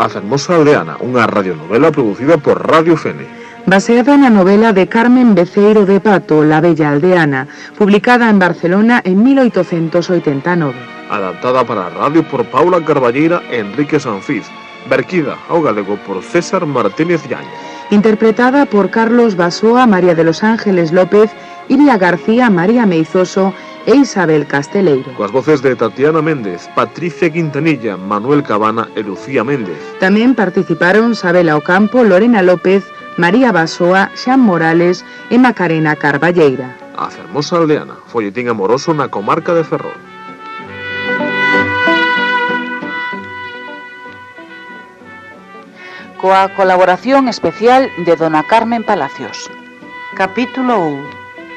A Fermosa Aldeana, unha radionovela producida por Radio Fene. Baseada na novela de Carmen Beceiro de Pato, La Bella Aldeana, publicada en Barcelona en 1889. Adaptada para a radio por Paula Carballeira e Enrique Sanfiz. Verquida ao galego por César Martínez Llañez. Interpretada por Carlos Basoa, María de los Ángeles López, Iria García, María Meizoso e Isabel Casteleiro. Coas voces de Tatiana Méndez, Patricia Quintanilla, Manuel Cabana e Lucía Méndez. Tamén participaron Sabela Ocampo, Lorena López, María Basoa, Xan Morales e Macarena Carballeira. A Fermosa Aldeana, folletín amoroso na comarca de Ferrol. Coa colaboración especial de dona Carmen Palacios. Capítulo 1.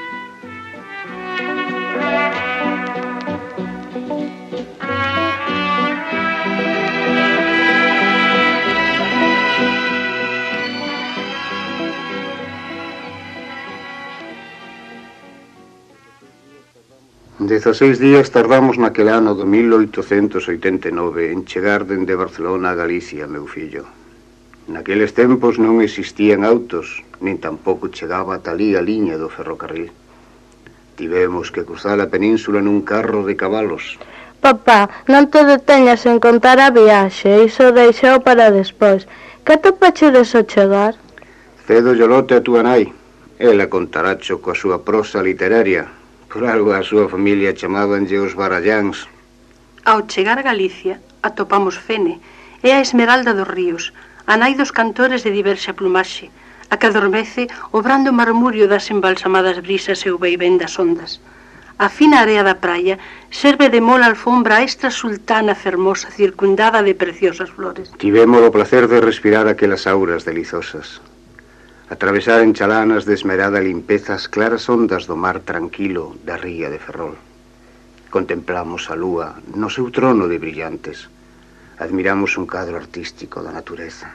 Dezaseis días tardamos naquele ano de 1889 en chegar dende Barcelona a Galicia, meu fillo. Naqueles tempos non existían autos, nin tampouco chegaba ata alí a liña do ferrocarril. Tivemos que cruzar a península nun carro de cabalos. Papá, non te deteñas en contar a viaxe, iso deixou para despois. Que atopachedes ao chegar? Cedo llolote a túa nai. Ela contaracho coa súa prosa literaria. Por algo a súa familia chamábanlle os baralláns. Ao chegar a Galicia, atopamos Fene e a Esmeralda dos Ríos, a nai dos cantores de diversa plumaxe, a que adormece o brando marmurio das embalsamadas brisas e o vaivén das ondas. A fina area da praia serve de mola alfombra extra sultana fermosa circundada de preciosas flores. Tivemos o placer de respirar aquelas auras delizosas. Atravesar en chalanas de esmerada limpeza as claras ondas do mar tranquilo da ría de Ferrol. Contemplamos a lúa no seu trono de brillantes. Admiramos un cadro artístico da natureza.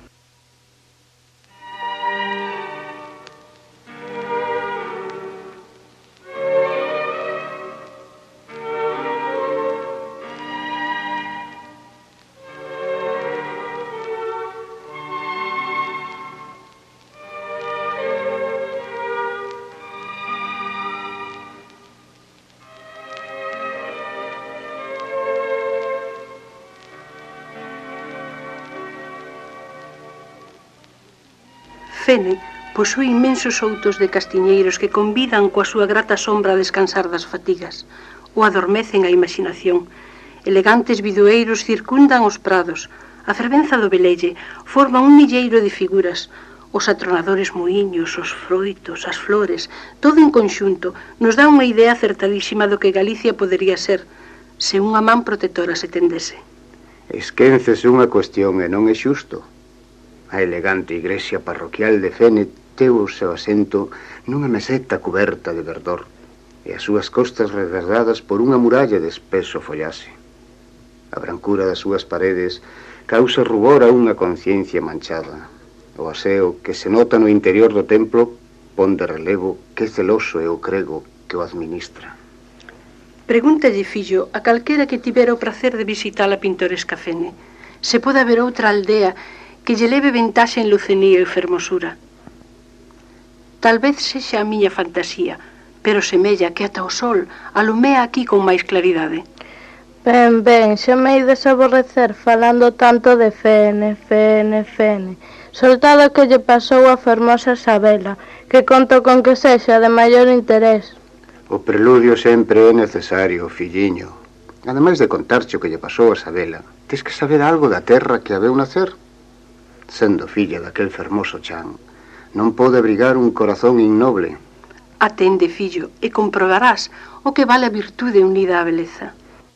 Fene posúe inmensos outos de castiñeiros que convidan coa súa grata sombra a descansar das fatigas ou adormecen a imaginación. Elegantes bidoeiros circundan os prados. A fervenza do velelle forma un milleiro de figuras. Os atronadores muiños, os froitos, as flores, todo en conxunto nos dá unha idea acertadísima do que Galicia podería ser se unha man protectora se tendese. Esquéncese unha cuestión e non é xusto. A elegante igrexa parroquial de Fene teu o seu asento nunha meseta coberta de verdor e as súas costas resguardadas por unha muralla de espeso follaxe. A brancura das súas paredes causa rubor a unha conciencia manchada. O aseo que se nota no interior do templo pon de relevo que celoso é o crego que o administra. Pregúntalle, fillo, a calquera que tivera o prazer de visitar a pintoresca Fene, se pode haber outra aldea que lle leve ventaxe en lucenía e fermosura. Tal vez sexa a miña fantasía, pero semella que ata o sol alumea aquí con máis claridade. Ben, xa me ides aborrecer falando tanto de Fene. Soltado que lle pasou a fermosa Sabela, que conto con que sexa de maior interés. O preludio sempre é necesario, filliño. Ademais de contarche o que lle pasou a Sabela, tes que saber algo da terra que a veu nacer. Sendo filla daquel fermoso chan, non pode abrigar un corazón innoble. Atende, fillo, e comprobarás o que vale a virtude unida á beleza.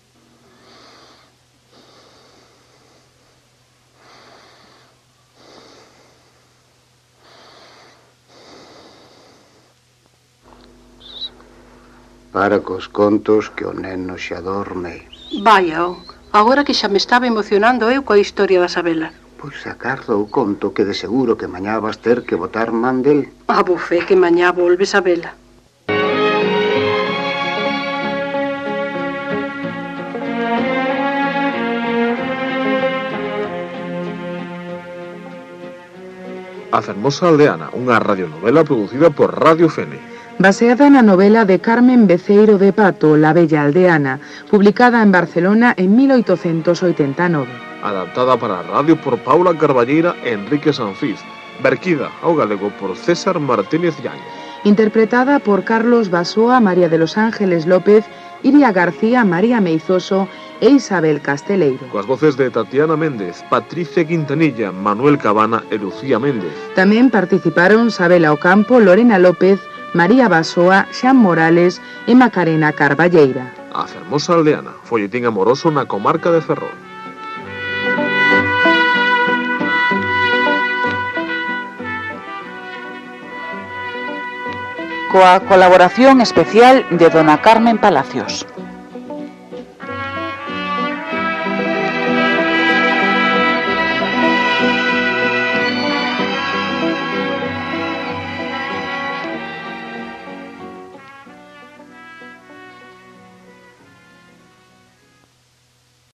Para cos contos que o neno xa dorme. Vaya, agora que xa me estaba emocionando eu coa historia da Sabela. Pois acardo o conto que de seguro que mañá vas ter que botar man del. A bufé que mañá volves a vela. A Fermosa Aldeana, unha radionovela producida por Radio Fene. Baseada na novela de Carmen Beceiro de Pato, La Bella Aldeana, publicada en Barcelona en 1889. Adaptada para a radio por Paula Carballeira e Enrique Sanfiz. Verquida ao galego por César Martínez Yáñez. Interpretada por Carlos Basoa, María de los Ángeles López, Iria García, María Meizoso e Isabel Casteleiro. Coas voces de Tatiana Méndez, Patricia Quintanilla, Manuel Cabana e Lucía Méndez. Tamén participaron Sabela Ocampo, Lorena López, María Basoa, Xan Morales e Macarena Carballeira. A Fermosa Aldeana, folletín amoroso na comarca de Ferrol. Coa colaboración especial de dona Carmen Palacios.